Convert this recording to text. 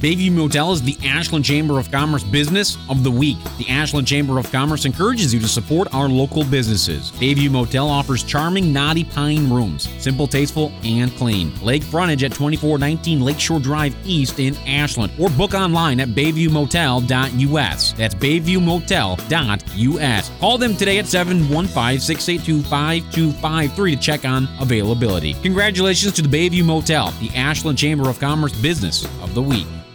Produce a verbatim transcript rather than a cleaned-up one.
Bayview Motel is the Ashland Chamber of Commerce Business of the Week. The Ashland Chamber of Commerce encourages you to support our local businesses. Bayview Motel offers charming knotty pine rooms, simple, tasteful, and clean. Lake frontage at twenty-four nineteen Lakeshore Drive East in Ashland, or book online at bayview motel dot u s. That's bayview motel dot u s. Call them today at seven one five, six eight two, five two five three to check on availability. Congratulations to the Bayview Motel, the Ashland Chamber of Commerce Business of the Week.